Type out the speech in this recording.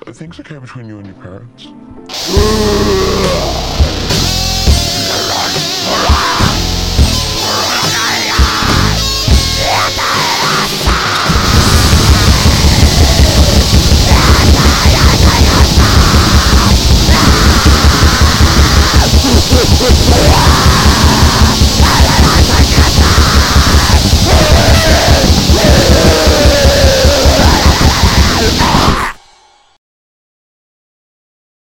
Are things okay between you and your parents?